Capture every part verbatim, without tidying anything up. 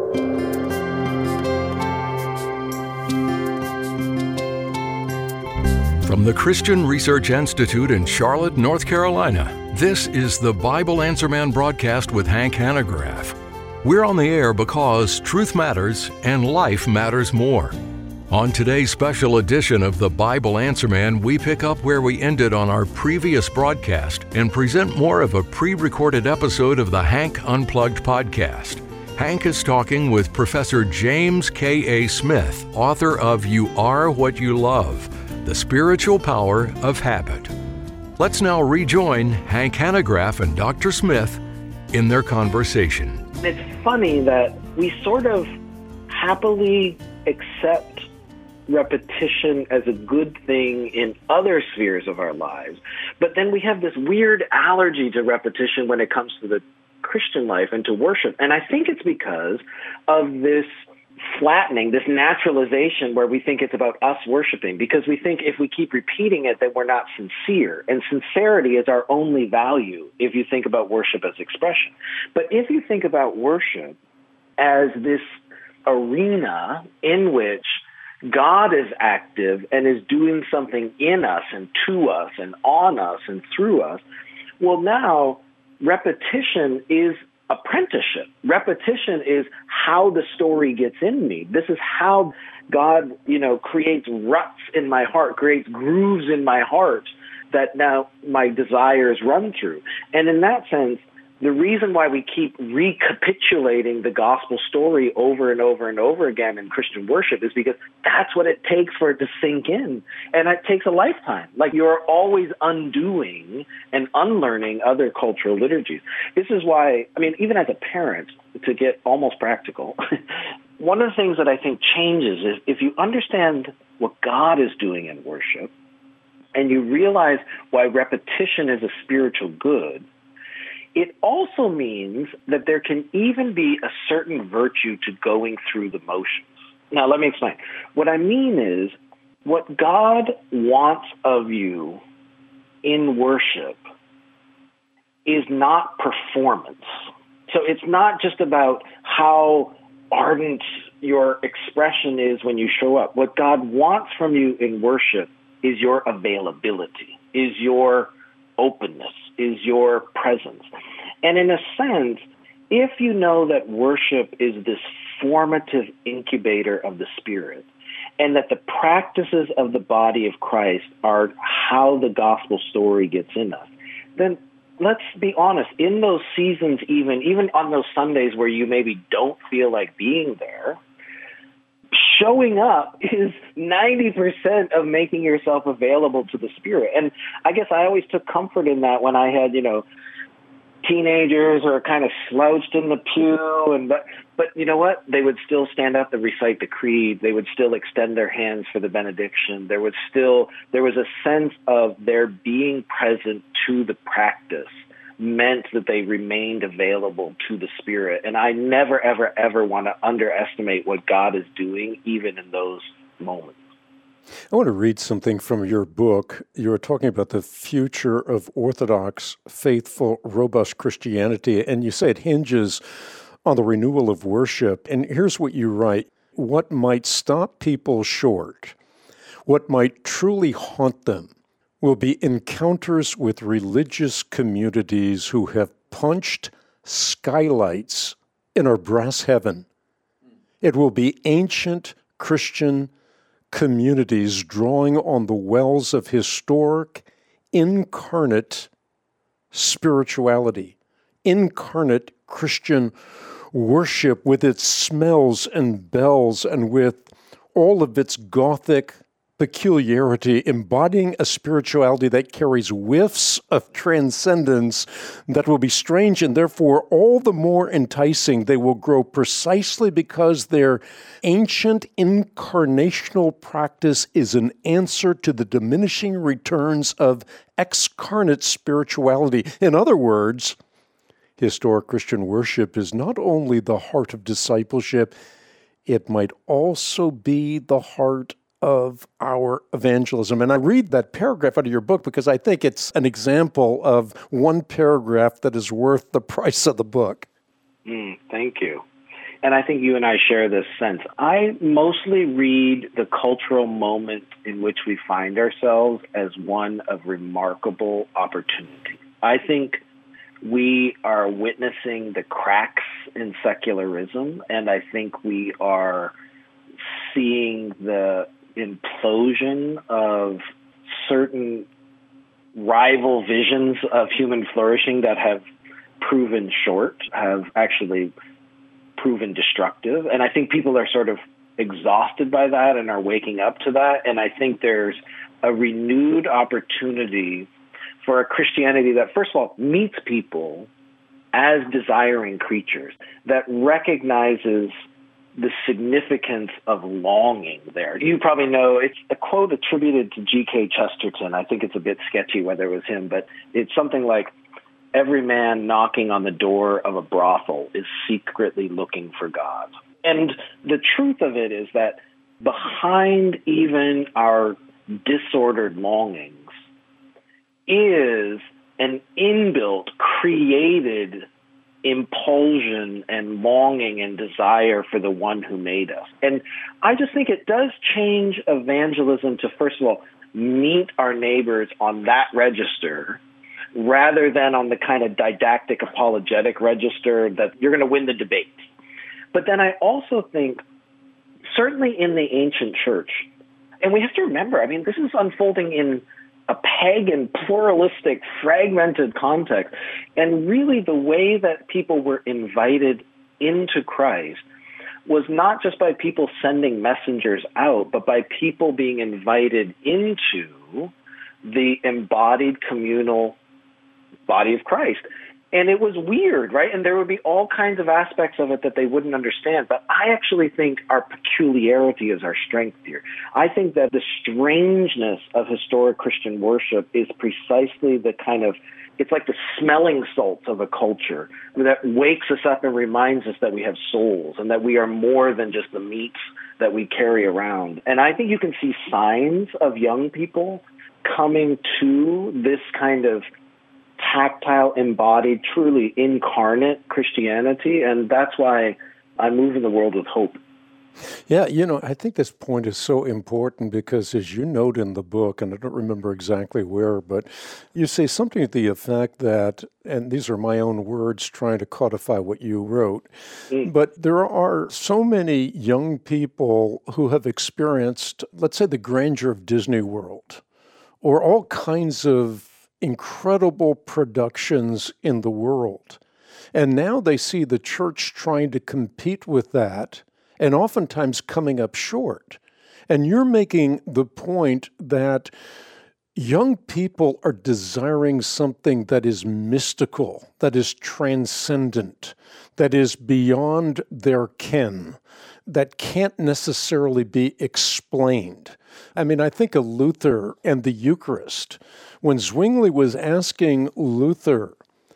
From the Christian Research Institute in Charlotte, North Carolina, this is the Bible Answer Man broadcast with Hank Hanegraaff. We're on the air because truth matters and life matters more. On today's special edition of the Bible Answer Man, we pick up where we ended on our previous broadcast and present more of a pre-recorded episode of the Hank Unplugged podcast. Hank is talking with Professor James K A. Smith, author of You Are What You Love, The Spiritual Power of Habit. Let's now rejoin Hank Hanegraaff and Doctor Smith in their conversation. It's funny that we sort of happily accept repetition as a good thing in other spheres of our lives, but then we have this weird allergy to repetition when it comes to the Christian life and to worship. And I think it's because of this flattening, this naturalization where we think it's about us worshiping, because we think if we keep repeating it, then we're not sincere. And sincerity is our only value if you think about worship as expression. But if you think about worship as this arena in which God is active and is doing something in us and to us and on us and through us, well, now repetition is apprenticeship. Repetition is how the story gets in me. This is how God, you know, creates ruts in my heart, creates grooves in my heart that now my desires run through. And in that sense, the reason why we keep recapitulating the gospel story over and over and over again in Christian worship is because that's what it takes for it to sink in. And it takes a lifetime. Like, you're always undoing and unlearning other cultural liturgies. This is why, I mean, even as a parent, to get almost practical, one of the things that I think changes is if you understand what God is doing in worship and you realize why repetition is a spiritual good, it also means that there can even be a certain virtue to going through the motions. Now, let me explain. What I mean is, what God wants of you in worship is not performance. So it's not just about how ardent your expression is when you show up. What God wants from you in worship is your availability, is your openness, is your presence. And in a sense, if you know that worship is this formative incubator of the Spirit, and that the practices of the body of Christ are how the gospel story gets in us, then let's be honest, in those seasons, even, even on those Sundays where you maybe don't feel like being there, showing up is ninety percent of making yourself available to the Spirit. And I guess I always took comfort in that when I had, you know, teenagers or kind of slouched in the pew. And but, but you know what? They would still stand up and recite the creed. They would still extend their hands for the benediction. There was still, there was a sense of their being present to the practice meant that they remained available to the Spirit. And I never, ever, ever want to underestimate what God is doing, even in those moments. I want to read something from your book. You were talking about the future of Orthodox, faithful, robust Christianity, and you say it hinges on the renewal of worship. And here's what you write. What might stop people short, what might truly haunt them, will be encounters with religious communities who have punched skylights in our brass heaven. It will be ancient Christian communities drawing on the wells of historic, incarnate spirituality, incarnate Christian worship with its smells and bells and with all of its Gothic peculiarity, embodying a spirituality that carries whiffs of transcendence that will be strange and therefore all the more enticing. They will grow precisely because their ancient incarnational practice is an answer to the diminishing returns of excarnate spirituality. In other words, historic Christian worship is not only the heart of discipleship, it might also be the heart of our evangelism. And I read that paragraph out of your book because I think it's an example of one paragraph that is worth the price of the book. Mm, thank you. and I think you and I share this sense. I mostly read the cultural moment in which we find ourselves as one of remarkable opportunity. I think we are witnessing the cracks in secularism, and I think we are seeing the implosion of certain rival visions of human flourishing that have proven short, have actually proven destructive. And I think people are sort of exhausted by that and are waking up to that. And I think there's a renewed opportunity for a Christianity that, first of all, meets people as desiring creatures, that recognizes the significance of longing there. You probably know, it's a quote attributed to G K Chesterton. I think it's a bit sketchy whether it was him, but it's something like, every man knocking on the door of a brothel is secretly looking for God. And the truth of it is that behind even our disordered longings is an inbuilt, created impulsion and longing and desire for the one who made us. And I just think it does change evangelism to, first of all, meet our neighbors on that register rather than on the kind of didactic apologetic register that you're going to win the debate. But then I also think, certainly in the ancient church, and we have to remember, I mean, this is unfolding in a pagan, pluralistic, fragmented context. And really the way that people were invited into Christ was not just by people sending messengers out, but by people being invited into the embodied communal body of Christ. And it was weird, right? And there would be all kinds of aspects of it that they wouldn't understand. But I actually think our peculiarity is our strength here. I think that the strangeness of historic Christian worship is precisely the kind of, it's like the smelling salts of a culture that wakes us up and reminds us that we have souls and that we are more than just the meats that we carry around. And I think you can see signs of young people coming to this kind of tactile, embodied, truly incarnate Christianity. And that's why I move in the world with hope. Yeah, you know, I think this point is so important because, as you note in the book, and I don't remember exactly where, but you say something to the effect that, and these are my own words trying to codify what you wrote, mm. but there are so many young people who have experienced, let's say, the grandeur of Disney World, or all kinds of incredible productions in the world. And now they see the church trying to compete with that and oftentimes coming up short. And you're making the point that young people are desiring something that is mystical, that is transcendent, that is beyond their ken, that can't necessarily be explained. I mean, I think of Luther and the Eucharist. When Zwingli was asking Luther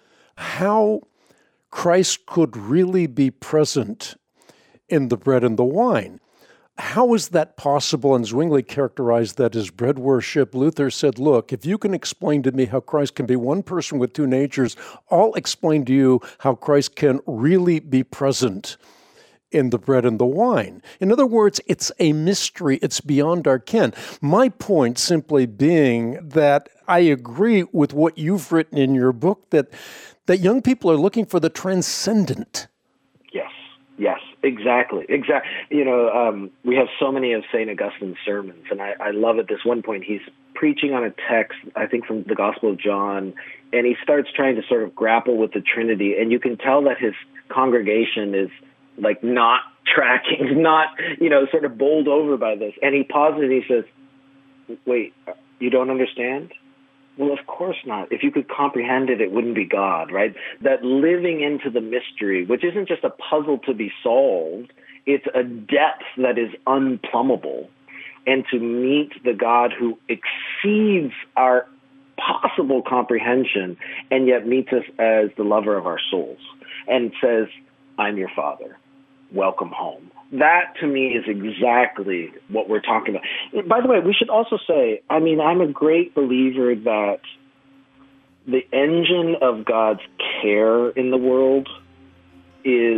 how Christ could really be present in the bread and the wine, how is that possible? And Zwingli characterized that as bread worship. Luther said, look, if you can explain to me how Christ can be one person with two natures, I'll explain to you how Christ can really be present in the bread and the wine. In other words, it's a mystery. It's beyond our ken. My point simply being that I agree with what you've written in your book, that that young people are looking for the transcendent. Yes, yes, exactly, exactly. You know, um, we have so many of Saint Augustine's sermons, and I, I love at this one point he's preaching on a text, I think from the Gospel of John, and he starts trying to sort of grapple with the Trinity, and you can tell that his congregation is like not tracking, not, you know, sort of bowled over by this. And he pauses and he says, wait, you don't understand? Well, of course not. If you could comprehend it, it wouldn't be God, right? That living into the mystery, which isn't just a puzzle to be solved, it's a depth that is unplumbable. And to meet the God who exceeds our possible comprehension and yet meets us as the lover of our souls and says, I'm your Father. Welcome home. That, to me, is exactly what we're talking about. By the way, we should also say, I mean, I'm a great believer that the engine of God's care in the world is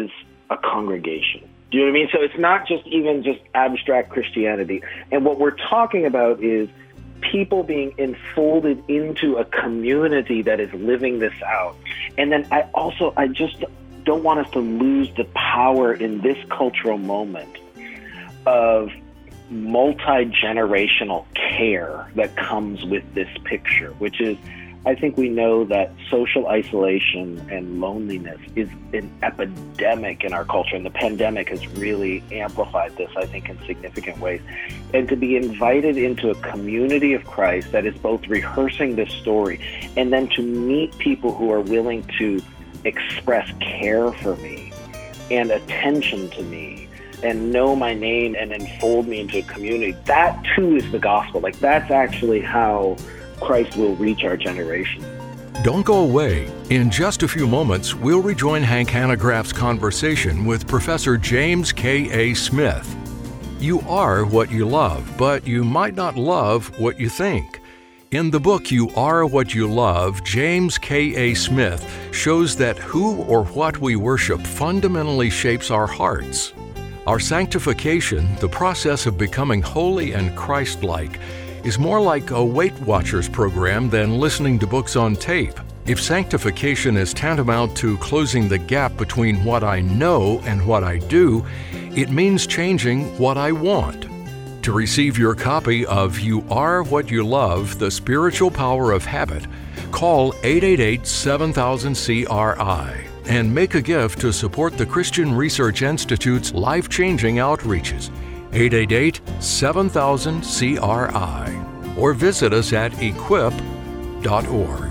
a congregation. Do you know what I mean? So it's not just even just abstract Christianity. And what we're talking about is people being enfolded into a community that is living this out. And then I also, I just don't want us to lose the power in this cultural moment of multi-generational care that comes with this picture, which is, I think we know that social isolation and loneliness is an epidemic in our culture, and the pandemic has really amplified this, I think, in significant ways. And to be invited into a community of Christ that is both rehearsing this story and then to meet people who are willing to express care for me and attention to me and know my name and enfold me into a community, that too is the gospel. Like, that's actually how Christ will reach our generation. Don't go away. In just a few moments, we'll rejoin Hank Hanegraaff's conversation with Professor James K A. Smith. You are what you love, but you might not love what you think. In the book, You Are What You Love, James K A. Smith shows that who or what we worship fundamentally shapes our hearts. Our sanctification, the process of becoming holy and Christ-like, is more like a Weight Watchers program than listening to books on tape. If sanctification is tantamount to closing the gap between what I know and what I do, it means changing what I want. To receive your copy of You Are What You Love, The Spiritual Power of Habit, call eight eight eight, seven thousand, C R I and make a gift to support the Christian Research Institute's life-changing outreaches. eight eight eight, seven thousand, C R I, or visit us at equip dot org.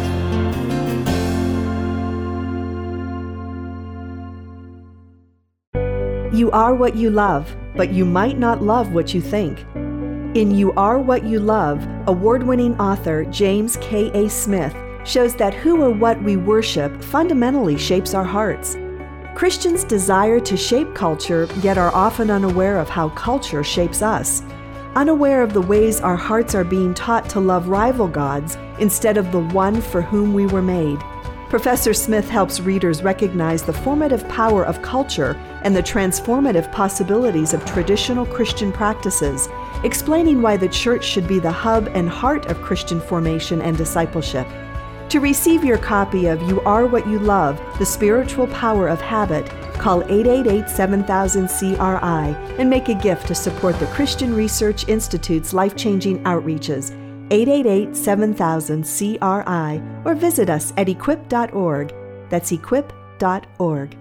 You are what you love, but you might not love what you think. In You Are What You Love, award-winning author James K A. Smith shows that who or what we worship fundamentally shapes our hearts. Christians desire to shape culture, yet are often unaware of how culture shapes us, unaware of the ways our hearts are being taught to love rival gods instead of the one for whom we were made. Professor Smith helps readers recognize the formative power of culture and the transformative possibilities of traditional Christian practices, explaining why the church should be the hub and heart of Christian formation and discipleship. To receive your copy of You Are What You Love, The Spiritual Power of Habit, call eight eight eight, seven thousand, C R I and make a gift to support the Christian Research Institute's life-changing outreaches, eight eight eight, seven thousand, C R I, or visit us at equip dot org. That's equip dot org.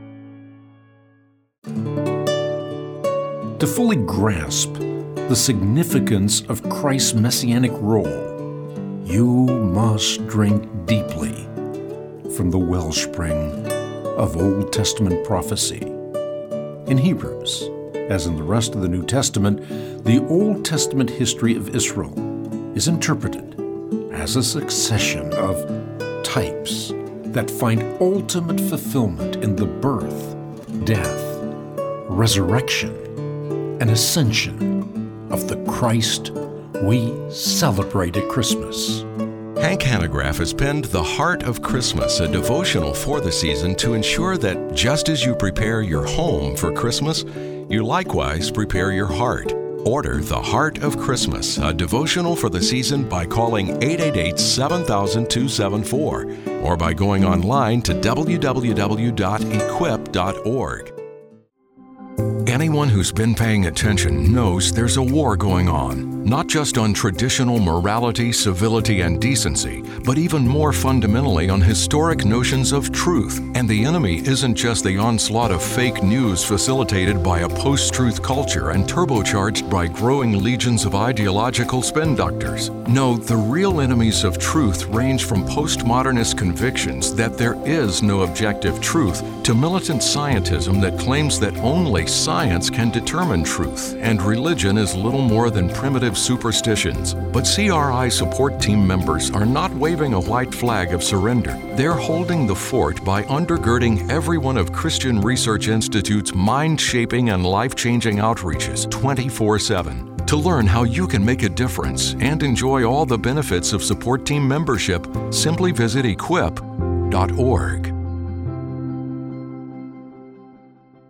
To fully grasp the significance of Christ's messianic role, you must drink deeply from the wellspring of Old Testament prophecy. In Hebrews, as in the rest of the New Testament, the Old Testament history of Israel is interpreted as a succession of types that find ultimate fulfillment in the birth, death, resurrection, and ascension of the Christ we celebrate at Christmas. Hank Hanegraaff has penned The Heart of Christmas, a devotional for the season to ensure that just as you prepare your home for Christmas, you likewise prepare your heart. Order The Heart of Christmas, a devotional for the season, by calling eight eight eight, seven thousand, two seven four or by going online to w w w dot equip dot org. Anyone who's been paying attention knows there's a war going on, not just on traditional morality, civility, and decency, but even more fundamentally on historic notions of truth. And the enemy isn't just the onslaught of fake news facilitated by a post-truth culture and turbocharged by growing legions of ideological spin doctors. No, the real enemies of truth range from postmodernist convictions that there is no objective truth to militant scientism that claims that only science can determine truth, and religion is little more than primitive superstitions. But C R I support team members are not waving a white flag of surrender. They're holding the fort by undergirding every one of Christian Research Institute's mind-shaping and life-changing outreaches twenty-four seven. To learn how you can make a difference and enjoy all the benefits of support team membership, simply visit equip dot org.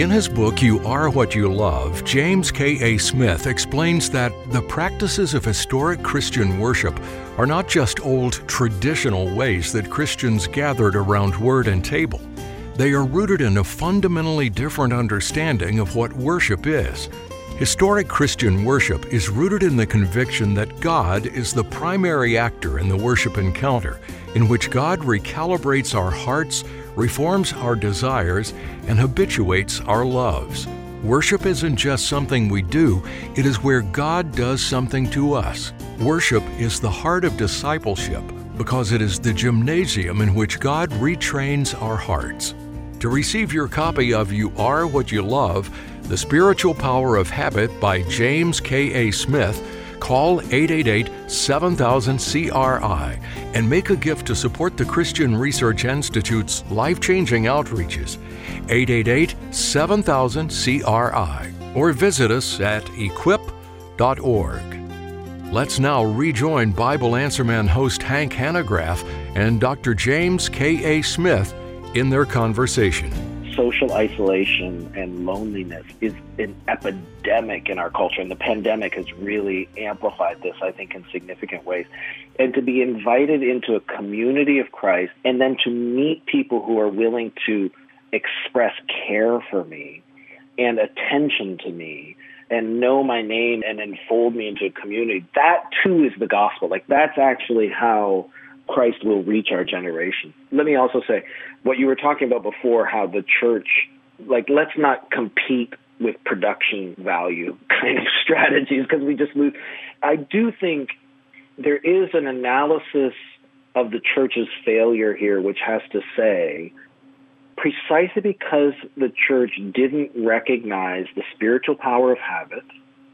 In his book, You Are What You Love, James K A. Smith explains that the practices of historic Christian worship are not just old traditional ways that Christians gathered around word and table. They are rooted in a fundamentally different understanding of what worship is. Historic Christian worship is rooted in the conviction that God is the primary actor in the worship encounter, in which God recalibrates our hearts, reforms our desires, and habituates our loves. Worship isn't just something we do, it is where God does something to us. Worship is the heart of discipleship because it is the gymnasium in which God retrains our hearts. To receive your copy of You Are What You Love, The Spiritual Power of Habit by James K A. Smith, call eight eight eight, seven thousand, C R I and make a gift to support the Christian Research Institute's life-changing outreaches. eight eight eight, seven thousand, C R I or visit us at equip dot org. Let's now rejoin Bible Answer Man host Hank Hanegraaff and Doctor James K A. Smith in their conversation. Social isolation and loneliness is an epidemic in our culture, and the pandemic has really amplified this, I think, in significant ways. And to be invited into a community of Christ and then to meet people who are willing to express care for me and attention to me and know my name and enfold me into a community, that too is the gospel. Like, that's actually how Christ will reach our generation. Let me also say, what you were talking about before, how the church, like, let's not compete with production value kind of strategies because we just lose. I do think there is an analysis of the church's failure here, which has to say, precisely because the church didn't recognize the spiritual power of habit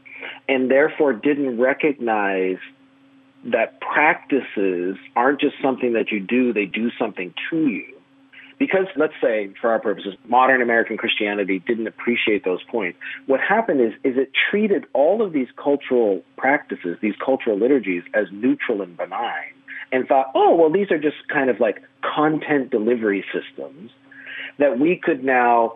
and therefore didn't recognize that practices aren't just something that you do, they do something to you. Because, let's say, for our purposes, modern American Christianity didn't appreciate those points. What happened is, is it treated all of these cultural practices, these cultural liturgies, as neutral and benign, and thought, oh, well, these are just kind of like content delivery systems that we could now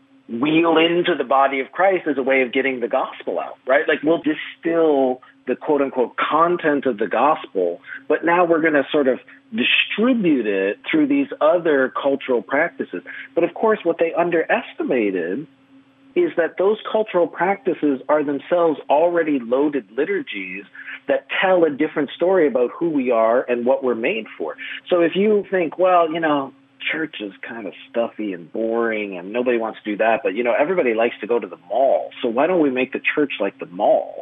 wheel into the body of Christ as a way of getting the gospel out, right? Like, we'll distill the quote-unquote content of the gospel, but now we're going to sort of distribute it through these other cultural practices. But of course, what they underestimated is that those cultural practices are themselves already loaded liturgies that tell a different story about who we are and what we're made for. So if you think, well, you know, church is kind of stuffy and boring and nobody wants to do that, but, you know, everybody likes to go to the mall, so why don't we make the church like the mall?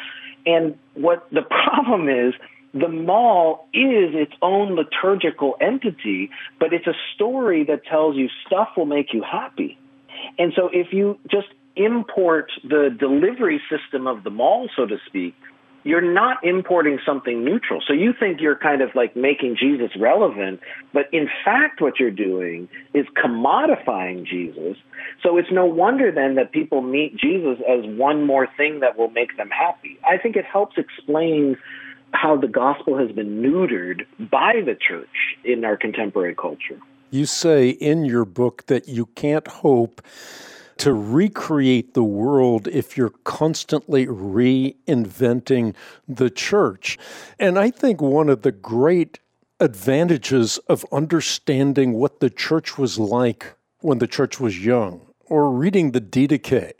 And what the problem is, the mall is its own liturgical entity, but it's a story that tells you stuff will make you happy. And so if you just import the delivery system of the mall, so to speak, you're not importing something neutral. So you think you're kind of like making Jesus relevant, but in fact what you're doing is commodifying Jesus. So it's no wonder then that people meet Jesus as one more thing that will make them happy. I think it helps explain how the gospel has been neutered by the church in our contemporary culture. You say in your book that you can't hope to recreate the world if you're constantly reinventing the church. And I think one of the great advantages of understanding what the church was like when the church was young, or reading the Didache,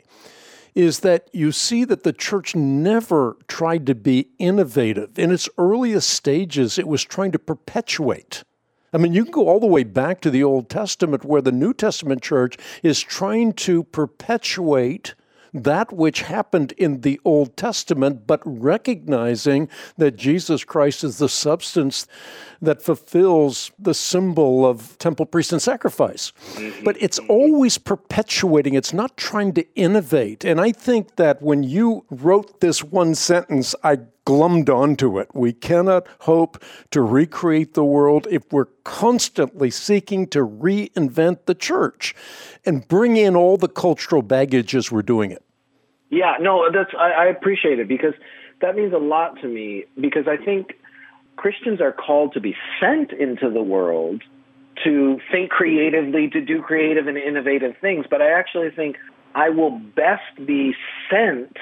is that you see that the church never tried to be innovative. In its earliest stages, it was trying to perpetuate. I mean, you can go all the way back to the Old Testament where the New Testament church is trying to perpetuate that which happened in the Old Testament, but recognizing that Jesus Christ is the substance that fulfills the symbol of temple, priest, and sacrifice. But it's always perpetuating. It's not trying to innovate. And I think that when you wrote this one sentence, I glommed onto it. We cannot hope to recreate the world if we're constantly seeking to reinvent the church and bring in all the cultural baggage as we're doing it. Yeah, no, that's I, I appreciate it because that means a lot to me, because I think Christians are called to be sent into the world to think creatively, to do creative and innovative things. But I actually think I will best be sent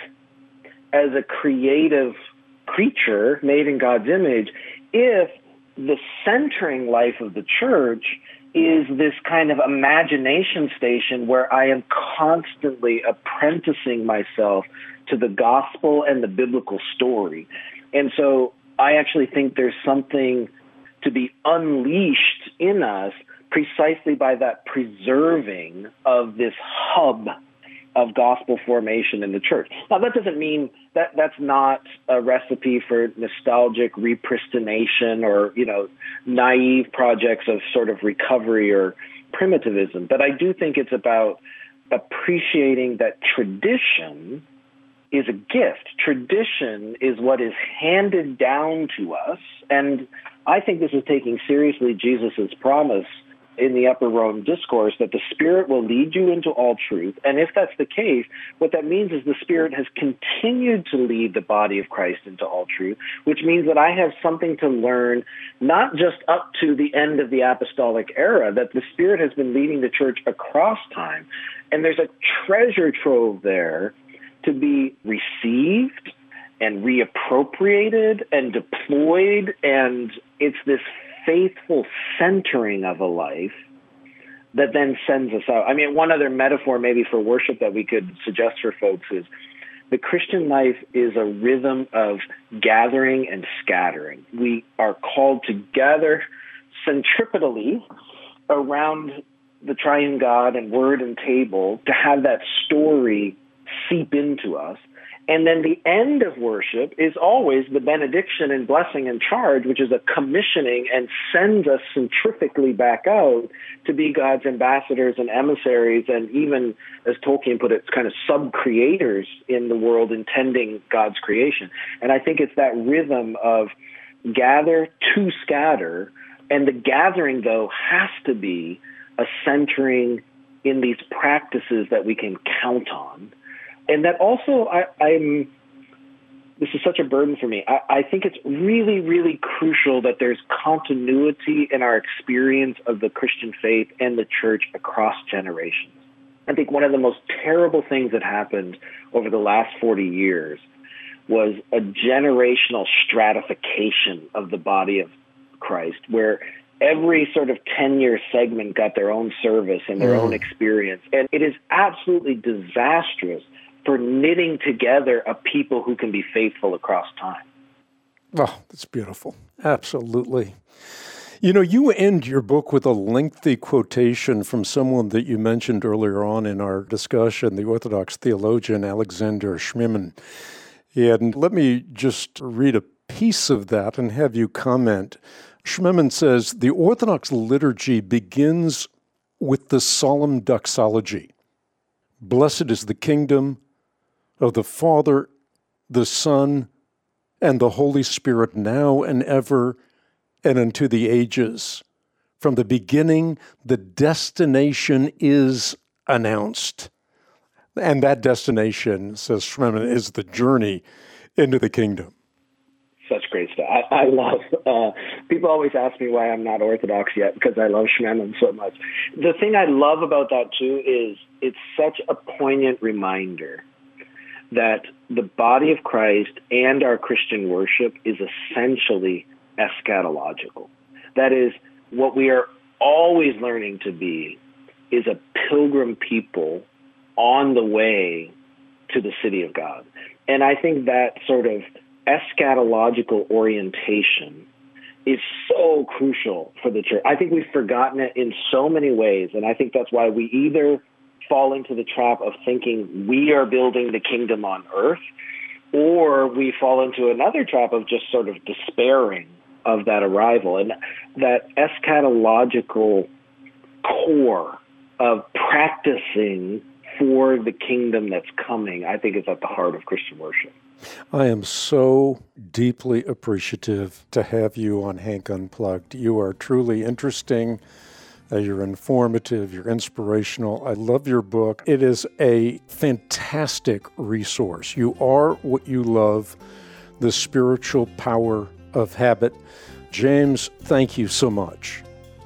as a creative creature made in God's image if the centering life of the church is this kind of imagination station where I am constantly apprenticing myself to the gospel and the biblical story. And so I actually think there's something to be unleashed in us precisely by that preserving of this hub of gospel formation in the church. Now, that doesn't mean that that's not a recipe for nostalgic repristination or, you know, naive projects of sort of recovery or primitivism. But I do think it's about appreciating that tradition is a gift. Tradition is what is handed down to us. And I think this is taking seriously Jesus's promise in the Upper Room Discourse that the Spirit will lead you into all truth. And if that's the case, what that means is the Spirit has continued to lead the body of Christ into all truth, which means that I have something to learn, not just up to the end of the apostolic era, that the Spirit has been leading the church across time. And there's a treasure trove there to be received and reappropriated and deployed, and it's this faithful centering of a life that then sends us out. I mean, one other metaphor maybe for worship that we could suggest for folks is the Christian life is a rhythm of gathering and scattering. We are called to gather centripetally around the triune God and word and table to have that story seep into us. And then the end of worship is always the benediction and blessing and charge, which is a commissioning and sends us centrifugally back out to be God's ambassadors and emissaries, and even, as Tolkien put it, kind of sub-creators in the world intending God's creation. And I think it's that rhythm of gather to scatter, and the gathering, though, has to be a centering in these practices that we can count on. And that also, I, I'm, this is such a burden for me. I, I think it's really, really crucial that there's continuity in our experience of the Christian faith and the church across generations. I think one of the most terrible things that happened over the last forty years was a generational stratification of the body of Christ, where every sort of ten-year segment got their own service and their mm. own experience. And it is absolutely disastrous for knitting together a people who can be faithful across time. Oh, that's beautiful. Absolutely. You know, you end your book with a lengthy quotation from someone that you mentioned earlier on in our discussion, the Orthodox theologian Alexander Schmemann. And let me just read a piece of that and have you comment. Schmemann says, the Orthodox liturgy begins with the solemn doxology. Blessed is the kingdom of the Father, the Son, and the Holy Spirit, now and ever, and unto the ages. From the beginning, the destination is announced. And that destination, says Schmemann, is the journey into the kingdom. Such great stuff. I, I love, uh, people always ask me why I'm not Orthodox yet, because I love Schmemann so much. The thing I love about that, too, is it's such a poignant reminder that the body of Christ and our Christian worship is essentially eschatological. That is, what we are always learning to be is a pilgrim people on the way to the city of God. And I think that sort of eschatological orientation is so crucial for the church. I think we've forgotten it in so many ways, and I think that's why we either fall into the trap of thinking we are building the kingdom on earth, or we fall into another trap of just sort of despairing of that arrival. And that eschatological core of practicing for the kingdom that's coming, I think is at the heart of Christian worship. I am so deeply appreciative to have you on Hank Unplugged. You are truly interesting. Uh, you're informative. You're inspirational. I love your book. It is a fantastic resource. You are what you love, the spiritual power of habit. James, thank you so much.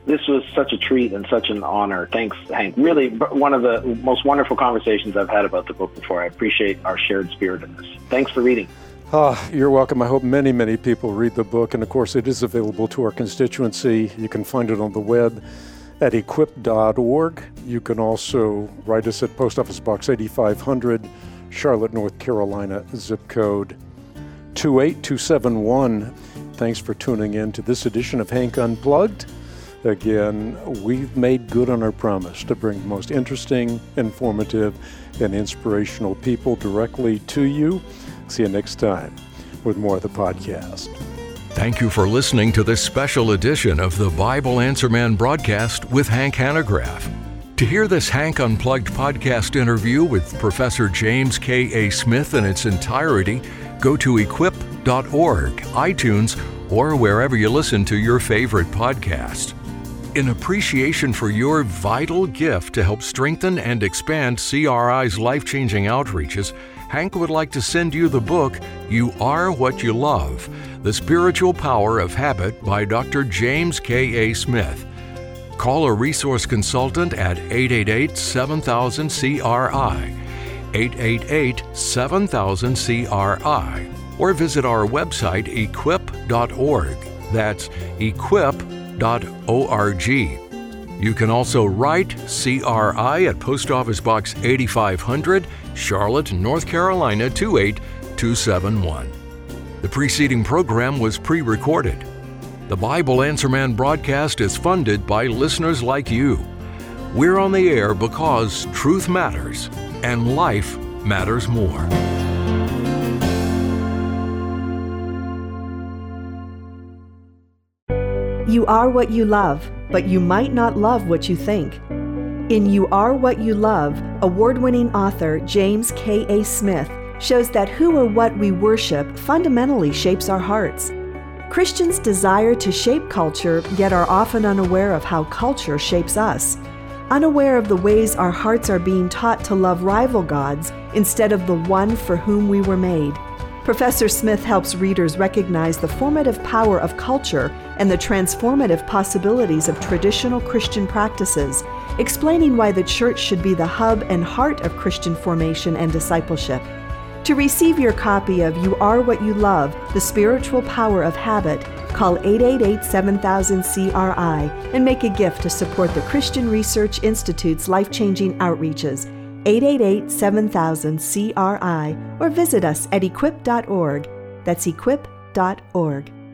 this was such a treat and such an honor. Thanks, Hank. Really, one of the most wonderful conversations I've had about the book before. I appreciate our shared spirit in this. Thanks for reading. Ah, you're welcome. I hope many, many people read the book. And of course, it is available to our constituency. You can find it on the web at equip dot org. You can also write us at Post Office Box eighty-five hundred, Charlotte, North Carolina, zip code two eight two seven one. Thanks for tuning in to this edition of Hank Unplugged. Again, we've made good on our promise to bring the most interesting, informative, and inspirational people directly to you. See you next time with more of the podcast. Thank you for listening to this special edition of the Bible Answer Man broadcast with Hank Hanegraaff. To hear this Hank Unplugged podcast interview with Professor James K A. Smith in its entirety, go to equip dot org, iTunes, or wherever you listen to your favorite podcast. In appreciation for your vital gift to help strengthen and expand C R I's life-changing outreaches, Hank would like to send you the book, You Are What You Love, The Spiritual Power of Habit by Doctor James K A. Smith. Call a resource consultant at eight eight eight, seven thousand, C R I, eight eight eight, seven thousand, C R I, or visit our website, equip dot org. That's equip dot org. You can also write C R I at Post Office Box eighty-five hundred, Charlotte, North Carolina two eight two seven one. The preceding program was pre-recorded. The Bible Answer Man broadcast is funded by listeners like you. We're on the air because truth matters and life matters more. You are what you love, but you might not love what you think. In You Are What You Love, award-winning author James K A. Smith shows that who or what we worship fundamentally shapes our hearts. Christians desire to shape culture, yet are often unaware of how culture shapes us, unaware of the ways our hearts are being taught to love rival gods instead of the one for whom we were made. Professor Smith helps readers recognize the formative power of culture and the transformative possibilities of traditional Christian practices, explaining why the church should be the hub and heart of Christian formation and discipleship. To receive your copy of You Are What You Love, The Spiritual Power of Habit, call eight eight eight, seven thousand, C R I and make a gift to support the Christian Research Institute's life-changing outreaches, eight eight eight, seven thousand, C R I, or visit us at equip dot org. That's equip dot org.